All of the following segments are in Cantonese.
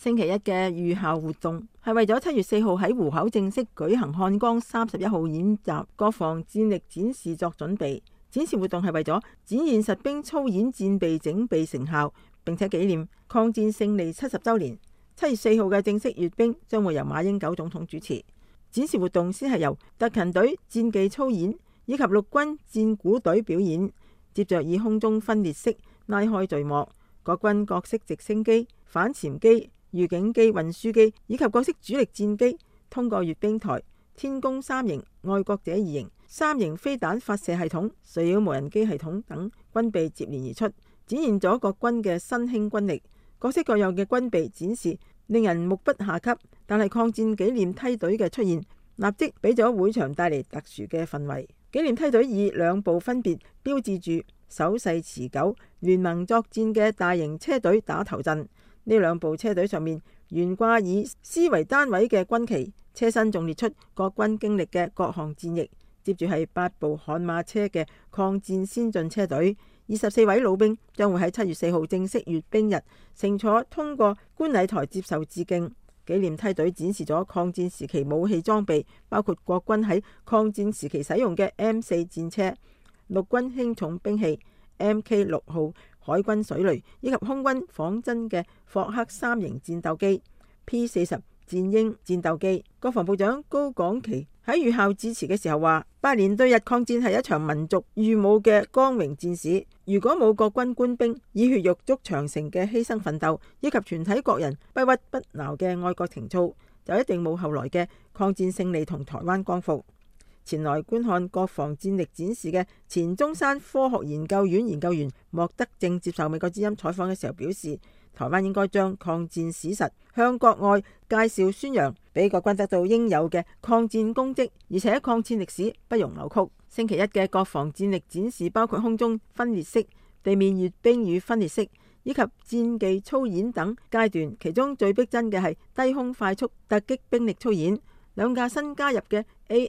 星期一嘅預校活動係為咗7月4號喺湖口正式舉行漢江31號演習國防戰力展示作準備。展示活動係為咗展現實兵操演戰備整備成效，並且紀念抗戰勝利70週年。7月4號嘅正式閱兵將會由馬英九總統主持。展示活動先係由特勤隊戰技操演以及陸軍戰鼓隊表演，接着以空中分列式拉開序幕，各軍各式直升機、反潛機、預警機、運輸機以及各式主力戰機通過閱兵台、天宮3型、愛國者2型、3型飛彈發射系統、垂擾無人機系統等軍備接連而出，展現咗各軍嘅新興軍力。各式各樣嘅軍備展示令人目不暇給，但係抗戰紀念梯隊嘅出現立即俾咗會場帶嚟特殊嘅氛圍。紀念梯隊以2部分別標誌住守勢持久、聯盟作戰嘅大型車隊打頭陣。呢2部車隊上面懸掛以師為單位嘅軍旗，車身仲列出各軍經歷嘅各項戰役。接住係8部悍馬車嘅抗戰先進車隊，24位老兵將會喺7月4號正式閱兵日乘坐通過觀禮台接受致敬。紀念梯隊展示咗抗戰時期武器裝備，包括國軍喺抗戰時期使用嘅 M4 戰車、陸軍輕重兵器、MK6號海軍水雷以及空軍仿真嘅霍克3型戰鬥機、P40戰鷹戰鬥機。國防部長高廣琪喺預校致辭嘅時候話：8年對日抗戰係一場民族御侮嘅光榮戰史。如果冇國軍官兵以血肉築長城嘅犧牲奮鬥，以及全體國人不屈不撓嘅愛國情操，就一定冇後來嘅抗戰勝利同台灣光復。前來觀看國防戰力展示嘅前中山科學研究院研究員莫德正接受美國之音採訪嘅時候表示，台灣應該將抗戰史實向國外介紹宣揚，俾國軍得到應有嘅抗戰功績，而且抗戰歷史不容扭曲。星期一嘅國防戰力展示包括空中分列式、地面閱兵與分列式以及戰技操演等階段，其中最逼真嘅係低空快速突擊兵力操演。2架新加入嘅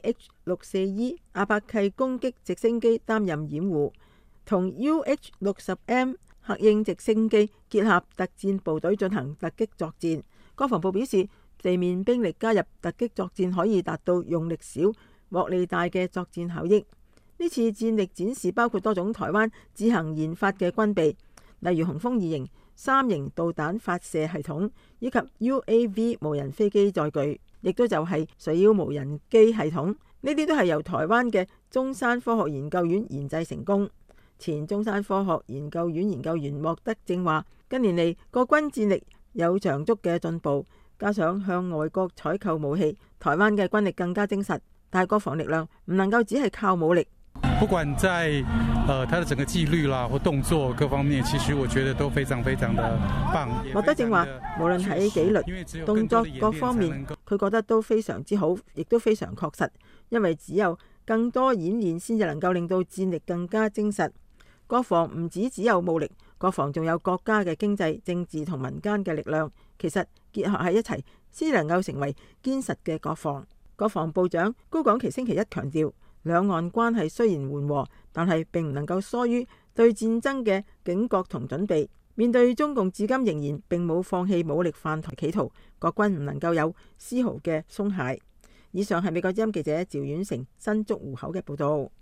AH-64E 阿帕契攻擊直升機擔任掩護，同 UH-60M 黑鷹直升機結合特戰部隊進行突擊作戰。國防部表示，地面兵力加入突擊作戰可以達到用力小、獲利大嘅作戰效益。呢次戰力展示包括多種台灣自行研發嘅軍備，例如雄風2型、3型導彈發射系統以及 UAV 無人飛機載具，亦都就係垂擾無人機系統。呢啲都係由台灣嘅中山科學研究院研製成功。前中山科學研究院研究員莫德正話：近年嚟國軍戰力有長足嘅進步，加上向外國採購武器，台灣嘅軍力更加精實。但係國防力量唔能夠只係靠武力。 不管在他的整個紀律啦或動作各方面，其實我覺得都非常非常的棒。 莫德正話，無論喺紀律、動作各方面，佢覺得都非常之好，亦都非常確實。因為只有更多演練，先至能夠令到戰力更加精實。國防唔只有武力，國防仲有國家嘅經濟、政治同民間嘅力量，其實結合喺一齊，先能夠成為堅實嘅國防。國防部長高廣琪星期一強調，兩岸關係雖然緩和，但係並唔能夠疏於對戰爭嘅警覺同準備。面對中共至今仍然並冇放棄武力犯台企圖，國軍唔能夠有絲毫嘅鬆懈。以上係美國之音記者趙婉成新竹湖口嘅報道。